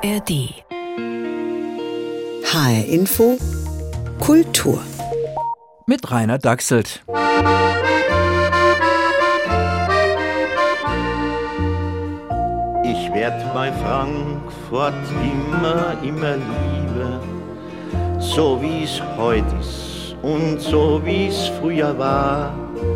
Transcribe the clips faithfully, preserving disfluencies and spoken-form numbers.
R D. H R Info Kultur mit Rainer Dachselt. Ich werd bei Frankfurt immer, immer lieber, so wie's heut ist und so wie's früher war.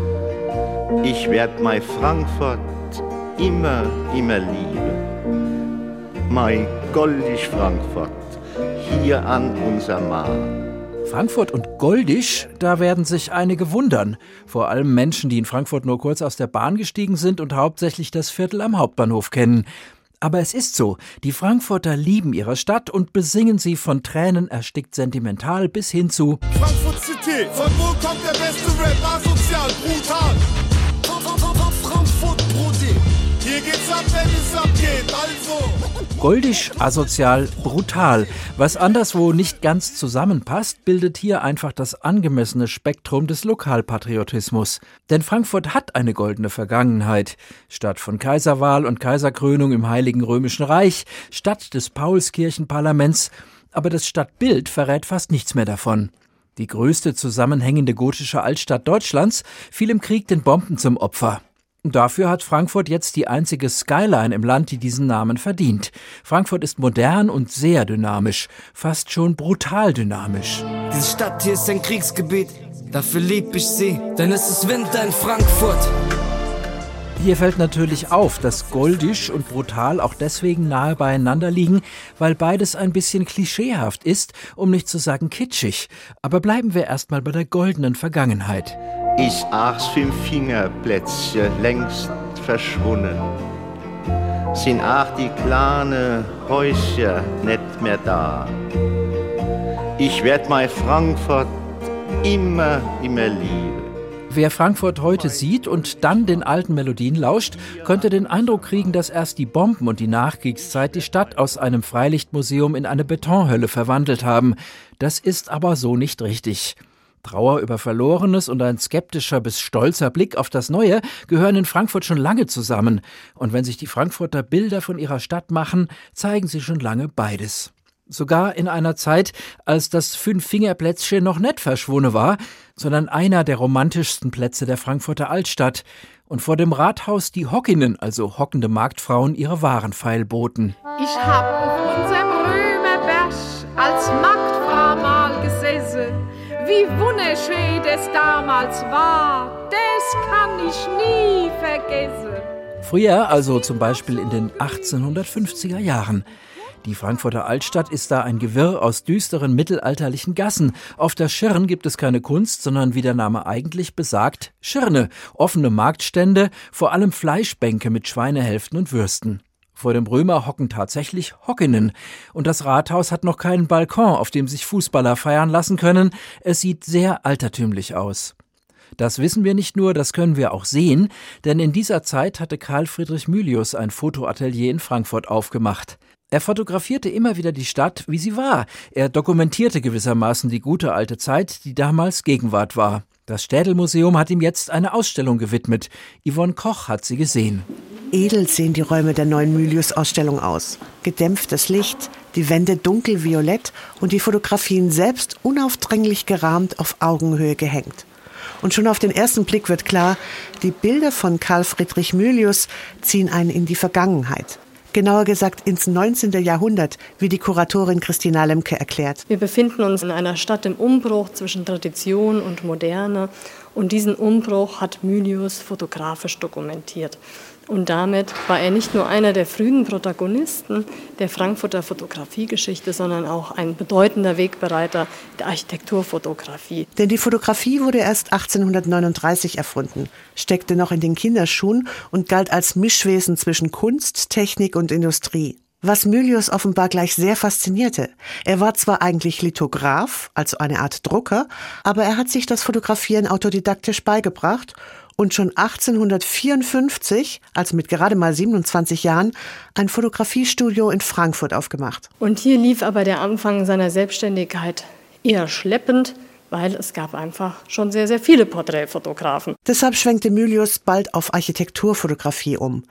Ich werd mein Frankfurt immer, immer lieben, mein goldig Frankfurt hier an unser Mar. Frankfurt und goldig, da werden sich einige wundern. Vor allem Menschen, die in Frankfurt nur kurz aus der Bahn gestiegen sind und hauptsächlich das Viertel am Hauptbahnhof kennen. Aber es ist so, die Frankfurter lieben ihre Stadt und besingen sie von Tränen erstickt sentimental bis hin zu Frankfurt City, von wo kommt der beste Rap? Asozial, brutal. Frankfurt Brudi, hier geht's ab, wenn es abgeht, also. Goldig, asozial, brutal. Was anderswo nicht ganz zusammenpasst, bildet hier einfach das angemessene Spektrum des Lokalpatriotismus. Denn Frankfurt hat eine goldene Vergangenheit. Stadt von Kaiserwahl und Kaiserkrönung im Heiligen Römischen Reich, Stadt des Paulskirchenparlaments. Aber das Stadtbild verrät fast nichts mehr davon. Die größte zusammenhängende gotische Altstadt Deutschlands fiel im Krieg den Bomben zum Opfer. Dafür hat Frankfurt jetzt die einzige Skyline im Land, die diesen Namen verdient. Frankfurt ist modern und sehr dynamisch, fast schon brutal dynamisch. Diese Stadt hier ist ein Kriegsgebiet, dafür lieb ich sie, denn es ist Winter in Frankfurt. Hier fällt natürlich auf, dass goldig und brutal auch deswegen nahe beieinander liegen, weil beides ein bisschen klischeehaft ist, um nicht zu sagen kitschig. Aber bleiben wir erstmal bei der goldenen Vergangenheit. Ist Aachs Fünffingerplätzchen längst verschwunden? Sind Aach die kleine Häuschen nicht mehr da? Ich werd mein Frankfurt immer, immer lieben. Wer Frankfurt heute sieht und dann den alten Melodien lauscht, könnte den Eindruck kriegen, dass erst die Bomben und die Nachkriegszeit die Stadt aus einem Freilichtmuseum in eine Betonhölle verwandelt haben. Das ist aber so nicht richtig. Trauer über Verlorenes und ein skeptischer bis stolzer Blick auf das Neue gehören in Frankfurt schon lange zusammen. Und wenn sich die Frankfurter Bilder von ihrer Stadt machen, zeigen sie schon lange beides. Sogar in einer Zeit, als das Fünffingerplätzchen noch nicht verschwunden war, sondern einer der romantischsten Plätze der Frankfurter Altstadt. Und vor dem Rathaus die Hockinnen, also hockende Marktfrauen, ihre Waren feilboten. Ich hab auf unserem Römerberg als Marktfrau mal gesessen. Wie wunderschön das damals war, das kann ich nie vergessen. Früher, also zum Beispiel in den achtzehnhundertfünfziger Jahren. Die Frankfurter Altstadt ist da ein Gewirr aus düsteren mittelalterlichen Gassen. Auf der Schirn gibt es keine Kunst, sondern wie der Name eigentlich besagt, Schirne, offene Marktstände, vor allem Fleischbänke mit Schweinehälften und Würsten. Vor dem Römer hocken tatsächlich Hockinnen. Und das Rathaus hat noch keinen Balkon, auf dem sich Fußballer feiern lassen können. Es sieht sehr altertümlich aus. Das wissen wir nicht nur, das können wir auch sehen, denn in dieser Zeit hatte Karl Friedrich Mylius ein Fotoatelier in Frankfurt aufgemacht. Er fotografierte immer wieder die Stadt, wie sie war. Er dokumentierte gewissermaßen die gute alte Zeit, die damals Gegenwart war. Das Städelmuseum hat ihm jetzt eine Ausstellung gewidmet. Yvonne Koch hat sie gesehen. Edel sehen die Räume der neuen Mylius-Ausstellung aus. Gedämpftes Licht, die Wände dunkelviolett und die Fotografien selbst unaufdringlich gerahmt auf Augenhöhe gehängt. Und schon auf den ersten Blick wird klar, die Bilder von Karl Friedrich Mylius ziehen einen in die Vergangenheit. Genauer gesagt ins neunzehnten Jahrhundert, wie die Kuratorin Christina Lemke erklärt. Wir befinden uns in einer Stadt im Umbruch zwischen Tradition und Moderne. Und diesen Umbruch hat Mylius fotografisch dokumentiert. Und damit war er nicht nur einer der frühen Protagonisten der Frankfurter Fotografiegeschichte, sondern auch ein bedeutender Wegbereiter der Architekturfotografie. Denn die Fotografie wurde erst achtzehnhundertneununddreißig erfunden, steckte noch in den Kinderschuhen und galt als Mischwesen zwischen Kunst, Technik und Industrie. Was Mylius offenbar gleich sehr faszinierte. Er war zwar eigentlich Lithograph, also eine Art Drucker, aber er hat sich das Fotografieren autodidaktisch beigebracht und schon achtzehnhundertvierundfünfzig, also mit gerade mal siebenundzwanzig Jahren, ein Fotografiestudio in Frankfurt aufgemacht. Und hier lief aber der Anfang seiner Selbstständigkeit eher schleppend, weil es gab einfach schon sehr, sehr viele Porträtfotografen. Deshalb schwenkte Mylius bald auf Architekturfotografie um.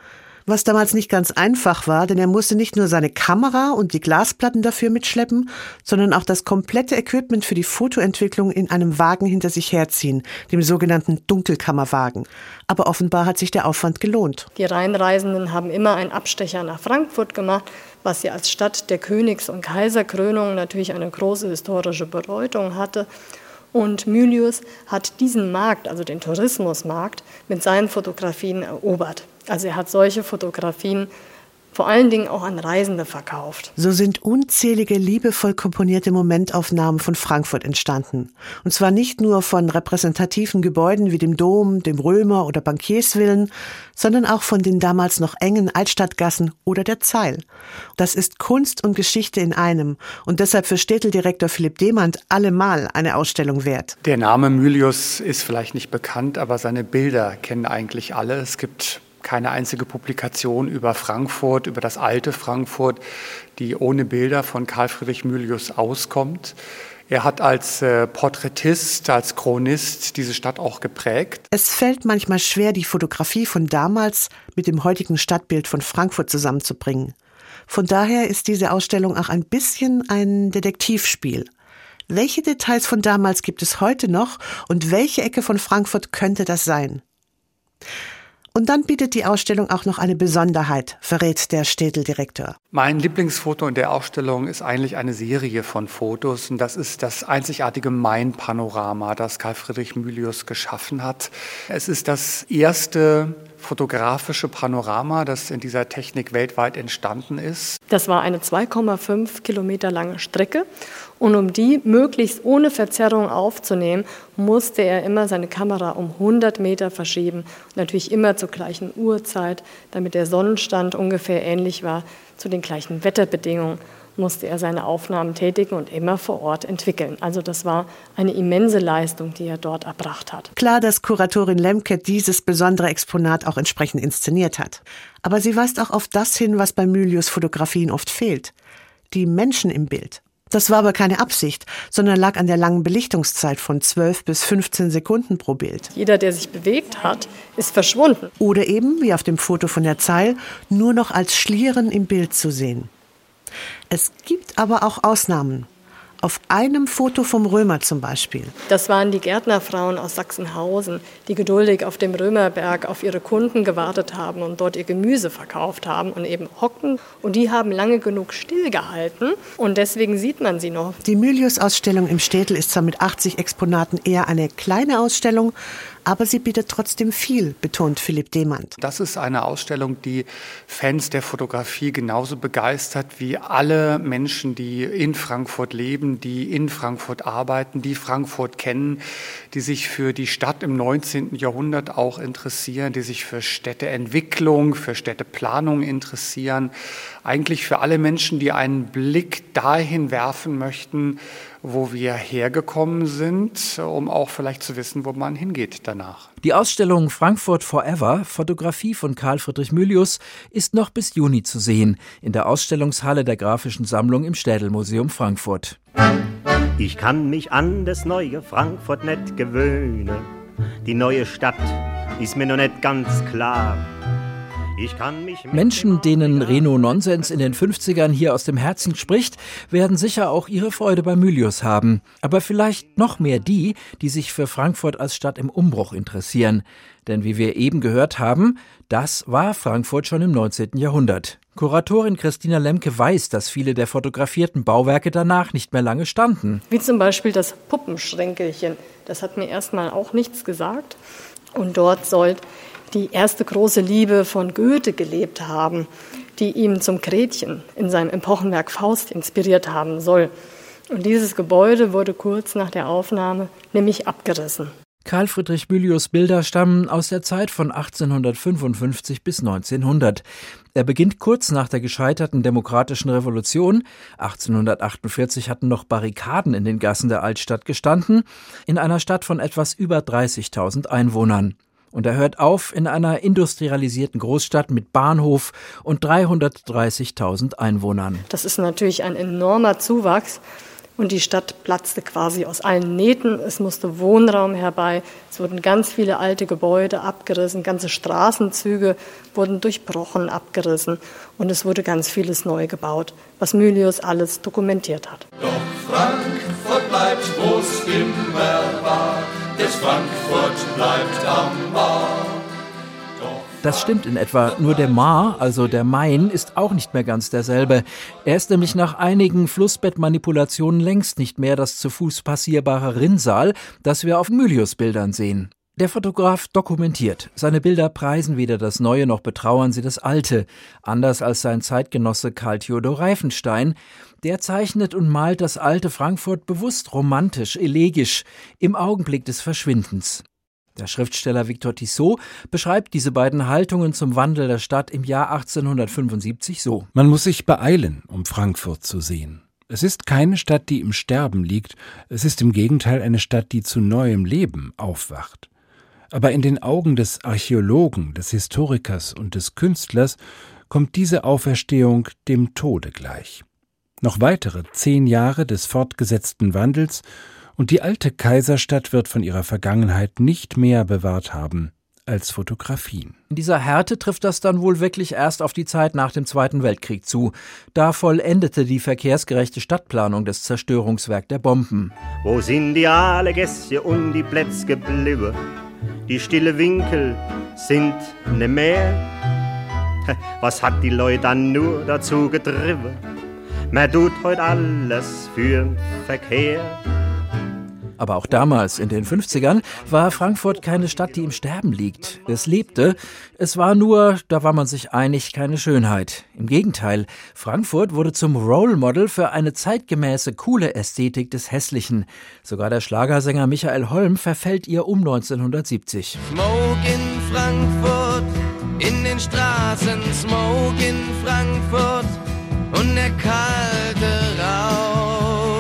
Was damals nicht ganz einfach war, denn er musste nicht nur seine Kamera und die Glasplatten dafür mitschleppen, sondern auch das komplette Equipment für die Fotoentwicklung in einem Wagen hinter sich herziehen, dem sogenannten Dunkelkammerwagen. Aber offenbar hat sich der Aufwand gelohnt. Die Rheinreisenden haben immer einen Abstecher nach Frankfurt gemacht, was ja als Stadt der Königs- und Kaiserkrönung natürlich eine große historische Bedeutung hatte. Und Mylius hat diesen Markt, also den Tourismusmarkt, mit seinen Fotografien erobert. Also er hat solche Fotografien vor allen Dingen auch an Reisende verkauft. So sind unzählige liebevoll komponierte Momentaufnahmen von Frankfurt entstanden. Und zwar nicht nur von repräsentativen Gebäuden wie dem Dom, dem Römer- oder Bankiersvillen, sondern auch von den damals noch engen Altstadtgassen oder der Zeil. Das ist Kunst und Geschichte in einem und deshalb für Städteldirektor Philipp Demand allemal eine Ausstellung wert. Der Name Mylius ist vielleicht nicht bekannt, aber seine Bilder kennen eigentlich alle. Es gibt keine einzige Publikation über Frankfurt, über das alte Frankfurt, die ohne Bilder von Carl Friedrich Mylius auskommt. Er hat als äh, Porträtist, als Chronist diese Stadt auch geprägt. Es fällt manchmal schwer, die Fotografie von damals mit dem heutigen Stadtbild von Frankfurt zusammenzubringen. Von daher ist diese Ausstellung auch ein bisschen ein Detektivspiel. Welche Details von damals gibt es heute noch und welche Ecke von Frankfurt könnte das sein? Und dann bietet die Ausstellung auch noch eine Besonderheit, verrät der Städteldirektor. Mein Lieblingsfoto in der Ausstellung ist eigentlich eine Serie von Fotos. Und das ist das einzigartige Main-Panorama, das Carl Friedrich Mylius geschaffen hat. Es ist das erste fotografische Panorama, das in dieser Technik weltweit entstanden ist. Das war eine zwei Komma fünf Kilometer lange Strecke. Und um die möglichst ohne Verzerrung aufzunehmen, musste er immer seine Kamera um hundert Meter verschieben. Natürlich immer zur gleichen Uhrzeit, damit der Sonnenstand ungefähr ähnlich war. Zu den gleichen Wetterbedingungen musste er seine Aufnahmen tätigen und immer vor Ort entwickeln. Also das war eine immense Leistung, die er dort erbracht hat. Klar, dass Kuratorin Lemke dieses besondere Exponat auch entsprechend inszeniert hat. Aber sie weist auch auf das hin, was bei Mylius Fotografien oft fehlt. Die Menschen im Bild. Das war aber keine Absicht, sondern lag an der langen Belichtungszeit von zwölf bis fünfzehn Sekunden pro Bild. Jeder, der sich bewegt hat, ist verschwunden. Oder eben, wie auf dem Foto von der Zeil, nur noch als Schlieren im Bild zu sehen. Es gibt aber auch Ausnahmen. Auf einem Foto vom Römer zum Beispiel. Das waren die Gärtnerfrauen aus Sachsenhausen, die geduldig auf dem Römerberg auf ihre Kunden gewartet haben und dort ihr Gemüse verkauft haben und eben hockten. Und die haben lange genug stillgehalten und deswegen sieht man sie noch. Die Mylius-Ausstellung im Städtel ist zwar mit achtzig Exponaten eher eine kleine Ausstellung, aber sie bietet trotzdem viel, betont Philipp Demand. Das ist eine Ausstellung, die Fans der Fotografie genauso begeistert wie alle Menschen, die in Frankfurt leben, die in Frankfurt arbeiten, die Frankfurt kennen, die sich für die Stadt im neunzehnten Jahrhundert auch interessieren, die sich für Städteentwicklung, für Städteplanung interessieren. Eigentlich für alle Menschen, die einen Blick dahin werfen möchten, wo wir hergekommen sind, um auch vielleicht zu wissen, wo man hingeht danach. Die Ausstellung Frankfurt Forever, Fotografie von Carl Friedrich Mylius, ist noch bis Juni zu sehen in der Ausstellungshalle der Grafischen Sammlung im Städelmuseum Frankfurt. Ich kann mich an das neue Frankfurt nicht gewöhnen. Die neue Stadt ist mir noch nicht ganz klar. Ich kann mich Menschen, denen Reno Nonsens in den fünfzigern hier aus dem Herzen spricht, werden sicher auch ihre Freude bei Mylius haben. Aber vielleicht noch mehr die, die sich für Frankfurt als Stadt im Umbruch interessieren. Denn wie wir eben gehört haben, das war Frankfurt schon im neunzehnten Jahrhundert. Kuratorin Christina Lemke weiß, dass viele der fotografierten Bauwerke danach nicht mehr lange standen. Wie zum Beispiel das Puppenschränkelchen. Das hat mir erstmal auch nichts gesagt. Und dort soll die erste große Liebe von Goethe gelebt haben, die ihm zum Gretchen in seinem Epochenwerk Faust inspiriert haben soll. Und dieses Gebäude wurde kurz nach der Aufnahme nämlich abgerissen. Carl Friedrich Mylius' Bilder stammen aus der Zeit von achtzehnhundertfünfundfünfzig bis neunzehnhundert. Er beginnt kurz nach der gescheiterten demokratischen Revolution. achtzehnhundertachtundvierzig hatten noch Barrikaden in den Gassen der Altstadt gestanden, in einer Stadt von etwas über dreißigtausend Einwohnern. Und er hört auf in einer industrialisierten Großstadt mit Bahnhof und dreihundertdreißigtausend Einwohnern. Das ist natürlich ein enormer Zuwachs. und die Stadt platzte quasi aus allen Nähten. Es musste Wohnraum herbei, es wurden ganz viele alte Gebäude abgerissen, ganze Straßenzüge wurden durchbrochen, abgerissen und es wurde ganz vieles neu gebaut, was Mylius alles dokumentiert hat. Doch Frankfurt bleibt groß immer wahr, des Frankfurt bleibt am Mar. Das stimmt in etwa, nur der Mar, also der Main, ist auch nicht mehr ganz derselbe. Er ist nämlich nach einigen Flussbettmanipulationen längst nicht mehr das zu Fuß passierbare Rinnsal, das wir auf Mylius-Bildern sehen. Der Fotograf dokumentiert. Seine Bilder preisen weder das Neue noch betrauern sie das Alte. Anders als sein Zeitgenosse Karl Theodor Reifenstein. Der zeichnet und malt das alte Frankfurt bewusst romantisch, elegisch, im Augenblick des Verschwindens. Der Schriftsteller Victor Tissot beschreibt diese beiden Haltungen zum Wandel der Stadt im Jahr achtzehnhundertfünfundsiebzig so. Man muss sich beeilen, um Frankfurt zu sehen. Es ist keine Stadt, die im Sterben liegt, es ist im Gegenteil eine Stadt, die zu neuem Leben aufwacht. Aber in den Augen des Archäologen, des Historikers und des Künstlers kommt diese Auferstehung dem Tode gleich. Noch weitere zehn Jahre des fortgesetzten Wandels und die alte Kaiserstadt wird von ihrer Vergangenheit nicht mehr bewahrt haben als Fotografien. In dieser Härte trifft das dann wohl wirklich erst auf die Zeit nach dem Zweiten Weltkrieg zu. Da vollendete die verkehrsgerechte Stadtplanung das Zerstörungswerk der Bomben. Wo sind die alle Gäste und die Plätze geblieben? Die stille Winkel sind ne mehr. Was hat die Leute dann nur dazu getrieben? Man tut heute alles für Verkehr. Aber auch damals, in den fünfzigern, war Frankfurt keine Stadt, die im Sterben liegt. Es lebte, es war nur, da war man sich einig, keine Schönheit. Im Gegenteil, Frankfurt wurde zum Role Model für eine zeitgemäße, coole Ästhetik des Hässlichen. Sogar der Schlagersänger Michael Holm verfällt ihr um neunzehnhundertsiebzig. Smoke in Frankfurt, in den Straßen, Smoke in Frankfurt und der kalte Rauch.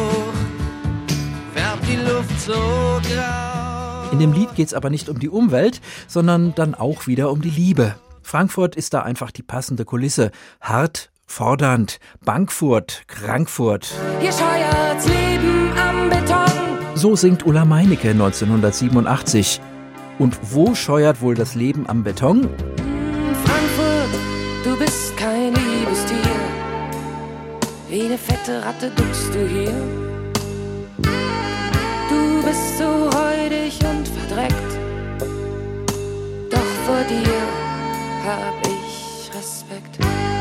Die Luft so grau. In dem Lied geht's aber nicht um die Umwelt, sondern dann auch wieder um die Liebe. Frankfurt ist da einfach die passende Kulisse. Hart, fordernd, Bankfurt, Krankfurt. Hier scheuert's Leben am Beton. So singt Ulla Meinecke neunzehnhundertsiebenundachtzig. Und wo scheuert wohl das Leben am Beton? Frankfurt, du bist kein Liebestier. Wie eine fette Ratte duckst du hier. Du bist so räudig und verdreckt, doch vor dir hab ich Respekt.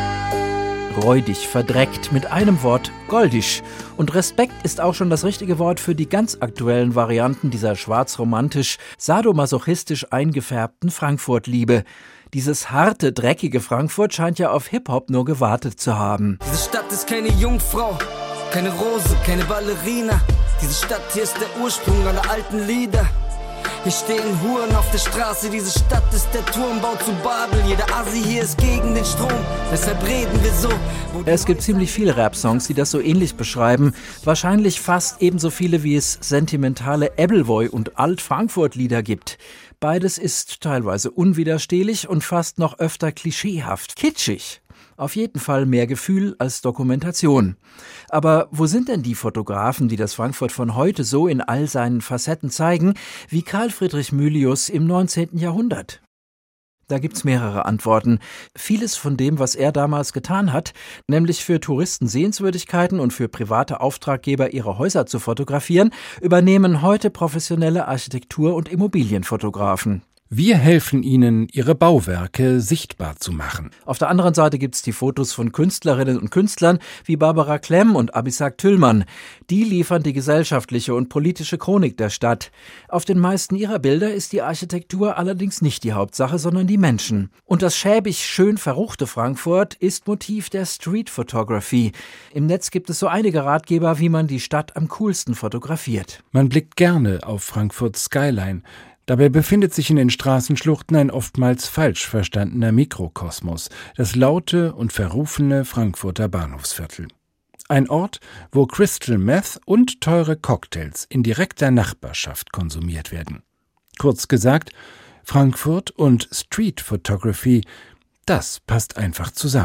Räudig, verdreckt, mit einem Wort goldisch. Und Respekt ist auch schon das richtige Wort für die ganz aktuellen Varianten dieser schwarzromantisch, sadomasochistisch eingefärbten Frankfurt-Liebe. Dieses harte, dreckige Frankfurt scheint ja auf Hip-Hop nur gewartet zu haben. Diese Stadt ist keine Jungfrau, keine Rose, keine Ballerina. Diese Stadt hier ist der Ursprung aller alten Lieder. Hier stehen Huren auf der Straße, diese Stadt ist der Turmbau zu Babel. Jeder Assi hier ist gegen den Strom, deshalb reden wir so. Es gibt ziemlich viele Rap-Songs, die das so ähnlich beschreiben. Wahrscheinlich fast ebenso viele, wie es sentimentale Ebbelwoi- und Alt-Frankfurt-Lieder gibt. Beides ist teilweise unwiderstehlich und fast noch öfter klischeehaft, kitschig. Auf jeden Fall mehr Gefühl als Dokumentation. Aber wo sind denn die Fotografen, die das Frankfurt von heute so in all seinen Facetten zeigen, wie Carl Friedrich Mylius im neunzehnten Jahrhundert? Da gibt's mehrere Antworten. Vieles von dem, was er damals getan hat, nämlich für Touristen Sehenswürdigkeiten und für private Auftraggeber ihre Häuser zu fotografieren, übernehmen heute professionelle Architektur- und Immobilienfotografen. Wir helfen Ihnen, Ihre Bauwerke sichtbar zu machen. Auf der anderen Seite gibt's die Fotos von Künstlerinnen und Künstlern wie Barbara Klemm und Abisag Tüllmann. Die liefern die gesellschaftliche und politische Chronik der Stadt. Auf den meisten ihrer Bilder ist die Architektur allerdings nicht die Hauptsache, sondern die Menschen. Und das schäbig schön verruchte Frankfurt ist Motiv der Street Photography. Im Netz gibt es so einige Ratgeber, wie man die Stadt am coolsten fotografiert. Man blickt gerne auf Frankfurts Skyline. Dabei befindet sich in den Straßenschluchten ein oftmals falsch verstandener Mikrokosmos, das laute und verrufene Frankfurter Bahnhofsviertel. Ein Ort, wo Crystal Meth und teure Cocktails in direkter Nachbarschaft konsumiert werden. Kurz gesagt, Frankfurt und Street Photography, das passt einfach zusammen.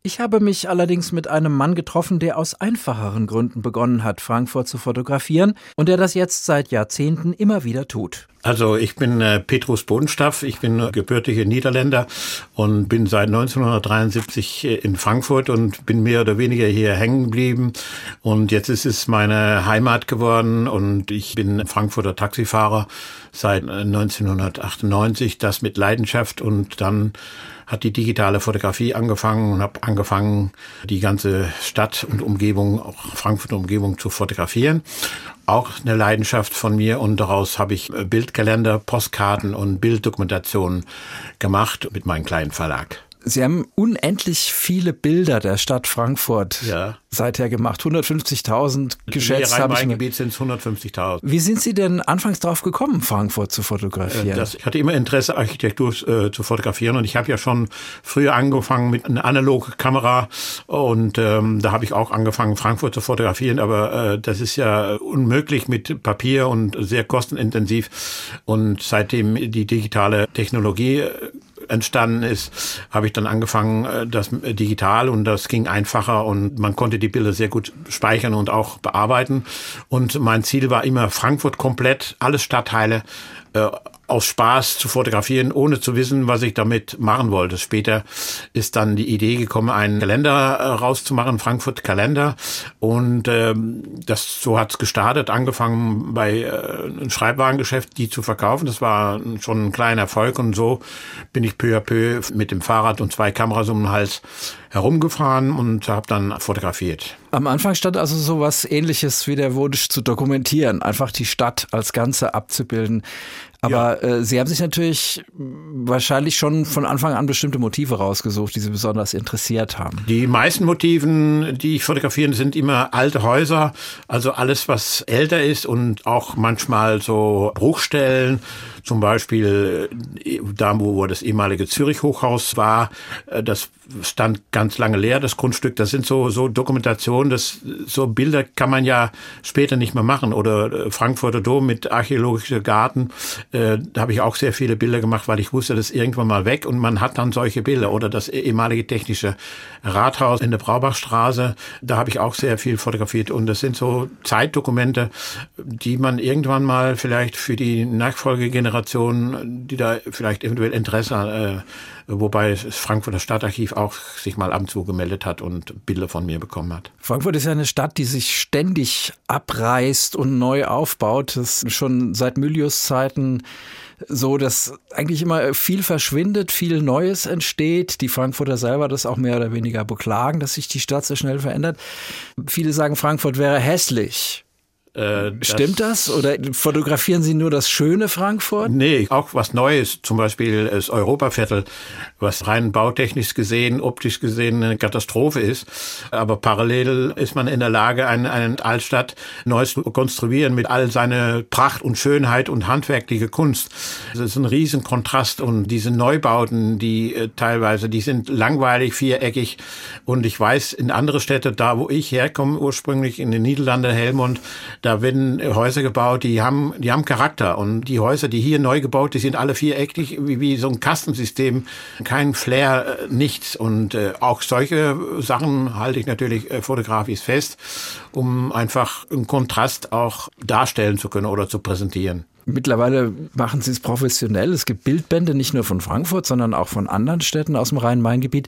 Ich habe mich allerdings mit einem Mann getroffen, der aus einfacheren Gründen begonnen hat, Frankfurt zu fotografieren und der das jetzt seit Jahrzehnten immer wieder tut. Also ich bin äh, Petrus Bodenstaff, ich bin gebürtiger Niederländer und bin seit neunzehnhundertdreiundsiebzig in Frankfurt und bin mehr oder weniger hier hängen geblieben. Und jetzt ist es meine Heimat geworden und ich bin Frankfurter Taxifahrer seit neunzehnhundertachtundneunzig, das mit Leidenschaft, und dann hat die digitale Fotografie angefangen und habe angefangen, die ganze Stadt und Umgebung, auch Frankfurter Umgebung, zu fotografieren. Auch eine Leidenschaft von mir, und daraus habe ich Bildkalender, Postkarten und Bilddokumentationen gemacht mit meinem kleinen Verlag. Sie haben unendlich viele Bilder der Stadt Frankfurt ja. seither gemacht. hundertfünfzigtausend geschätzt. Im Rhein-Main-Gebiet sind es hundertfünfzigtausend. Wie sind Sie denn anfangs drauf gekommen, Frankfurt zu fotografieren? Das, ich hatte immer Interesse, Architektur äh, zu fotografieren, und ich habe ja schon früher angefangen mit einer analogen Kamera, und ähm, da habe ich auch angefangen, Frankfurt zu fotografieren, aber äh, das ist ja unmöglich mit Papier und sehr kostenintensiv, und seitdem die digitale Technologie äh, entstanden ist, habe ich dann angefangen, das digital, und das ging einfacher und man konnte die Bilder sehr gut speichern und auch bearbeiten. Und mein Ziel war immer, Frankfurt komplett, alle Stadtteile äh, aus Spaß zu fotografieren, ohne zu wissen, was ich damit machen wollte. Später ist dann die Idee gekommen, einen Kalender äh, rauszumachen, Frankfurt Kalender, und ähm, das so hat's gestartet, angefangen bei äh, einem Schreibwarengeschäft, die zu verkaufen. Das war schon ein kleiner Erfolg, und so bin ich peu à peu mit dem Fahrrad und zwei Kameras um den Hals herumgefahren und habe dann fotografiert. Am Anfang stand also sowas Ähnliches wie der Wunsch zu dokumentieren, einfach die Stadt als Ganze abzubilden. Aber ja. äh, Sie haben sich natürlich wahrscheinlich schon von Anfang an bestimmte Motive rausgesucht, die Sie besonders interessiert haben. Die meisten Motiven, die ich fotografiere, sind immer alte Häuser, also alles, was älter ist, und auch manchmal so Bruchstellen. Zum Beispiel da, wo das ehemalige Zürich-Hochhaus war, das stand ganz lange leer, das Grundstück. Das sind so so Dokumentationen, das, so Bilder kann man ja später nicht mehr machen. Oder Frankfurter Dom mit archäologischer Garten, äh, da habe ich auch sehr viele Bilder gemacht, weil ich wusste, das ist irgendwann mal weg, und man hat dann solche Bilder. Oder das ehemalige technische Rathaus in der Braubachstraße, da habe ich auch sehr viel fotografiert. Und das sind so Zeitdokumente, die man irgendwann mal vielleicht für die Nachfolgegeneration, die da vielleicht eventuell Interesse hat, äh, wobei das Frankfurter Stadtarchiv auch sich mal ab und zu gemeldet hat und Bilder von mir bekommen hat. Frankfurt ist ja eine Stadt, die sich ständig abreißt und neu aufbaut. Das ist schon seit Mylius Zeiten so, dass eigentlich immer viel verschwindet, viel Neues entsteht. Die Frankfurter selber das auch mehr oder weniger beklagen, dass sich die Stadt so schnell verändert. Viele sagen, Frankfurt wäre hässlich. Äh, Stimmt das? das? Oder fotografieren Sie nur das schöne Frankfurt? Nee, auch was Neues. Zum Beispiel das Europaviertel, was rein bautechnisch gesehen, optisch gesehen eine Katastrophe ist. Aber parallel ist man in der Lage, eine, eine Altstadt neu zu konstruieren mit all seiner Pracht und Schönheit und handwerkliche Kunst. Das ist ein riesen Kontrast. Und diese Neubauten, die äh, teilweise, die sind langweilig, viereckig. Und ich weiß, in andere Städte, da wo ich herkomme, ursprünglich in den Niederlanden, Helmond, da werden Häuser gebaut, die haben, die haben Charakter. Und die Häuser, die hier neu gebaut, die sind alle viereckig, wie, wie so ein Kastensystem. Kein Flair, nichts. Und äh, auch solche Sachen halte ich natürlich äh, fotografisch fest, um einfach einen Kontrast auch darstellen zu können oder zu präsentieren. Mittlerweile machen Sie es professionell. Es gibt Bildbände nicht nur von Frankfurt, sondern auch von anderen Städten aus dem Rhein-Main-Gebiet.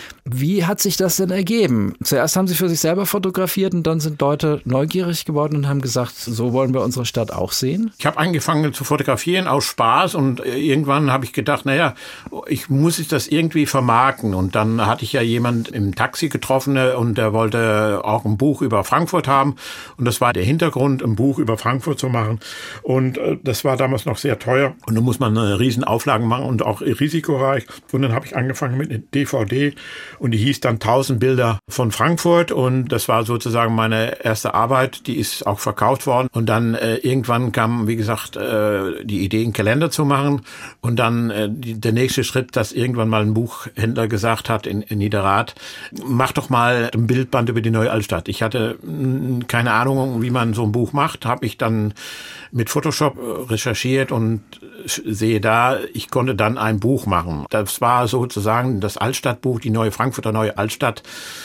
Wie hat sich das denn ergeben? Zuerst haben Sie für sich selber fotografiert und dann sind Leute neugierig geworden und haben gesagt, so wollen wir unsere Stadt auch sehen? Ich habe angefangen zu fotografieren aus Spaß und irgendwann habe ich gedacht, naja, ich muss das irgendwie vermarkten. Und dann hatte ich ja jemand im Taxi getroffen und der wollte auch ein Buch über Frankfurt haben. Und das war der Hintergrund, ein Buch über Frankfurt zu machen. Und das war damals noch sehr teuer. Und da muss man eine riesen Auflagen machen und auch risikoreich. Und dann habe ich angefangen mit einer D V D. Und die hieß dann tausend Bilder von Frankfurt, und das war sozusagen meine erste Arbeit, die ist auch verkauft worden. Und dann äh, irgendwann kam, wie gesagt, äh, die Idee, einen Kalender zu machen, und dann äh, die, der nächste Schritt, dass irgendwann mal ein Buchhändler gesagt hat in, in Niederrad, mach doch mal ein Bildband über die neue Altstadt. Ich hatte mh, keine Ahnung, wie man so ein Buch macht, habe ich dann mit Photoshop recherchiert und sehe da, ich konnte dann ein Buch machen. Das war sozusagen das Altstadtbuch, die neue Frankfurt Frankfurter Neue Altstadt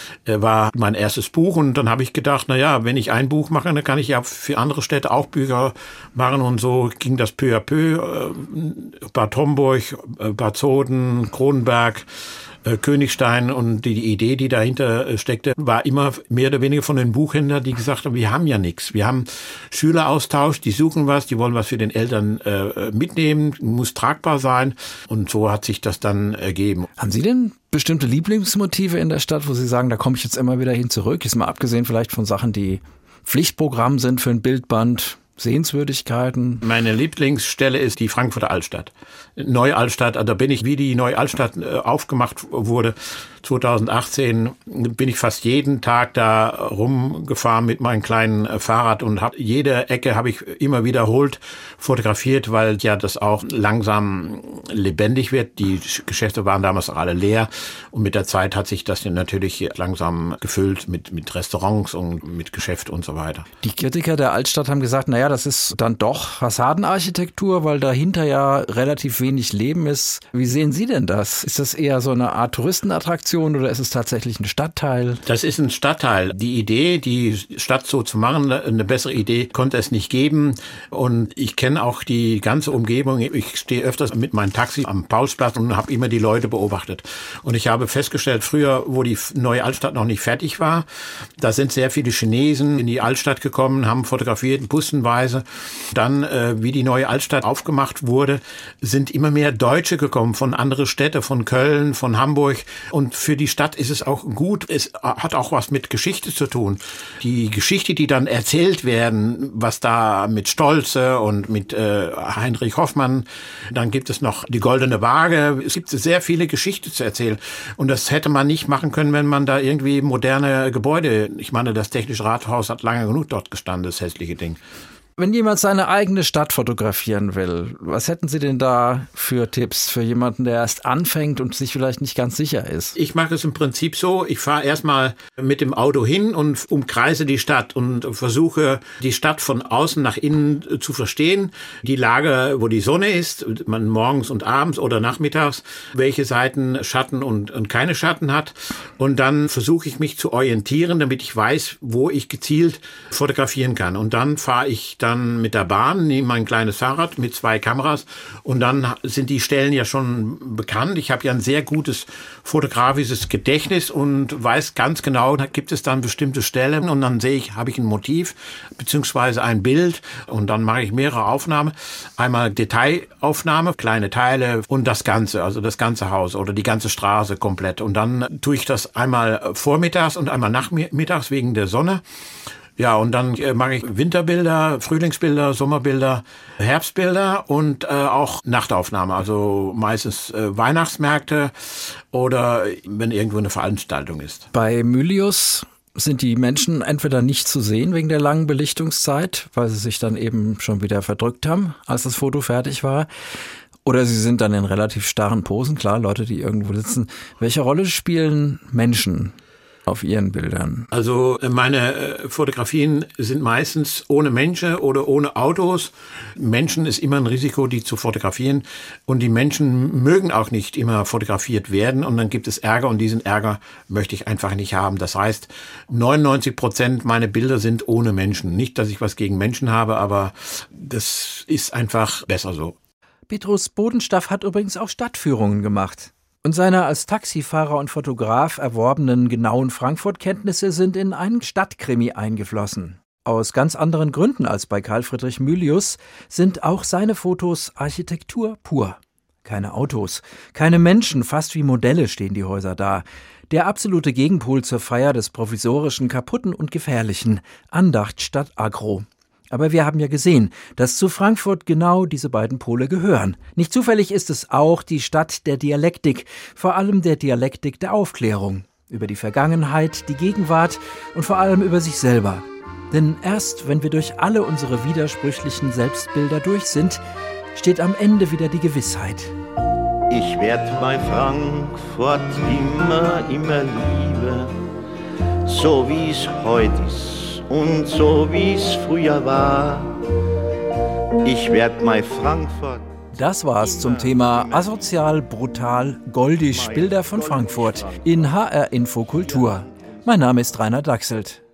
war mein erstes Buch. Und dann habe ich gedacht, na ja, wenn ich ein Buch mache, dann kann ich ja für andere Städte auch Bücher machen. Und so ging das peu à peu. Bad Homburg, Bad Soden, Kronenberg, Königstein, und die, die Idee, die dahinter steckte, war immer mehr oder weniger von den Buchhändlern, die gesagt haben, wir haben ja nichts. Wir haben Schüleraustausch, die suchen was, die wollen was für den Eltern äh, mitnehmen, muss tragbar sein, und so hat sich das dann ergeben. Haben Sie denn bestimmte Lieblingsmotive in der Stadt, wo Sie sagen, da komme ich jetzt immer wieder hin zurück? Ist mal abgesehen vielleicht von Sachen, die Pflichtprogramm sind für ein Bildband, Sehenswürdigkeiten? Meine Lieblingsstelle ist die Frankfurter Altstadt. Neue Altstadt, da bin ich, wie die Neue Altstadt aufgemacht wurde, zweitausendachtzehn, bin ich fast jeden Tag da rumgefahren mit meinem kleinen Fahrrad und hab, jede Ecke habe ich immer wiederholt fotografiert, weil ja das auch langsam lebendig wird. Die Geschäfte waren damals auch alle leer, und mit der Zeit hat sich das natürlich langsam gefüllt mit, mit Restaurants und mit Geschäft und so weiter. Die Kritiker der Altstadt haben gesagt, naja, das ist dann doch Fassadenarchitektur, weil dahinter ja relativ wenig Leben ist. Wie sehen Sie denn das? Ist das eher so eine Art Touristenattraktion oder ist es tatsächlich ein Stadtteil? Das ist ein Stadtteil. Die Idee, die Stadt so zu machen, eine bessere Idee konnte es nicht geben. Und ich kenne auch die ganze Umgebung. Ich stehe öfters mit meinem Taxi am Paulsplatz und habe immer die Leute beobachtet. Und ich habe festgestellt, früher, wo die Neue Altstadt noch nicht fertig war, da sind sehr viele Chinesen in die Altstadt gekommen, haben fotografiert, bussenweise. Dann, äh, wie die Neue Altstadt aufgemacht wurde, sind immer mehr Deutsche gekommen von anderen Städten, von Köln, von Hamburg. Und für die Stadt ist es auch gut. Es hat auch was mit Geschichte zu tun. Die Geschichte, die dann erzählt werden, was da mit Stolze und mit äh, Heinrich Hoffmann, dann gibt es noch die Goldene Waage. Es gibt sehr viele Geschichten zu erzählen. Und das hätte man nicht machen können, wenn man da irgendwie moderne Gebäude, ich meine, das Technische Rathaus hat lange genug dort gestanden, das hässliche Ding. Wenn jemand seine eigene Stadt fotografieren will, was hätten Sie denn da für Tipps für jemanden, der erst anfängt und sich vielleicht nicht ganz sicher ist? Ich mache es im Prinzip so, ich fahre erstmal mit dem Auto hin und umkreise die Stadt und versuche, die Stadt von außen nach innen zu verstehen. Die Lage, wo die Sonne ist, man morgens und abends oder nachmittags, welche Seiten Schatten und, und keine Schatten hat. Und dann versuche ich mich zu orientieren, damit ich weiß, wo ich gezielt fotografieren kann. Und dann fahre ich dann mit der Bahn, nehme mein kleines Fahrrad mit zwei Kameras, und dann sind die Stellen ja schon bekannt. Ich habe ja ein sehr gutes fotografisches Gedächtnis und weiß ganz genau, da gibt es dann bestimmte Stellen, und dann sehe ich, habe ich ein Motiv beziehungsweise ein Bild, und dann mache ich mehrere Aufnahmen. Einmal Detailaufnahme, kleine Teile und das Ganze, also das ganze Haus oder die ganze Straße komplett. Und dann tue ich das einmal vormittags und einmal nachmittags wegen der Sonne. Ja, und dann äh, mache ich Winterbilder, Frühlingsbilder, Sommerbilder, Herbstbilder und äh, auch Nachtaufnahmen, also meistens äh, Weihnachtsmärkte oder wenn irgendwo eine Veranstaltung ist. Bei Mylius sind die Menschen entweder nicht zu sehen wegen der langen Belichtungszeit, weil sie sich dann eben schon wieder verdrückt haben, als das Foto fertig war. Oder sie sind dann in relativ starren Posen, klar, Leute, die irgendwo sitzen. Welche Rolle spielen Menschen auf Ihren Bildern? Also meine Fotografien sind meistens ohne Menschen oder ohne Autos. Menschen ist immer ein Risiko, die zu fotografieren. Und die Menschen mögen auch nicht immer fotografiert werden. Und dann gibt es Ärger, und diesen Ärger möchte ich einfach nicht haben. Das heißt, neunundneunzig Prozent meiner Bilder sind ohne Menschen. Nicht, dass ich was gegen Menschen habe, aber das ist einfach besser so. Petrus Bodenstaff hat übrigens auch Stadtführungen gemacht. Und seine als Taxifahrer und Fotograf erworbenen genauen Frankfurt-Kenntnisse sind in einen Stadtkrimi eingeflossen. Aus ganz anderen Gründen als bei Karl Friedrich Mylius sind auch seine Fotos Architektur pur. Keine Autos, keine Menschen, fast wie Modelle stehen die Häuser da. Der absolute Gegenpol zur Feier des provisorischen, kaputten und gefährlichen, Andacht statt Agro. Aber wir haben ja gesehen, dass zu Frankfurt genau diese beiden Pole gehören. Nicht zufällig ist es auch die Stadt der Dialektik, vor allem der Dialektik der Aufklärung. Über die Vergangenheit, die Gegenwart und vor allem über sich selber. Denn erst wenn wir durch alle unsere widersprüchlichen Selbstbilder durch sind, steht am Ende wieder die Gewissheit. Ich werd bei Frankfurt immer, immer lieben, so wie es heute ist. Und so wie es früher war, ich werd mal Frankfurt. Das war's zum Thema asozial, brutal, goldisch Bilder von Frankfurt in H R Info Kultur. Mein Name ist Rainer Dachselt.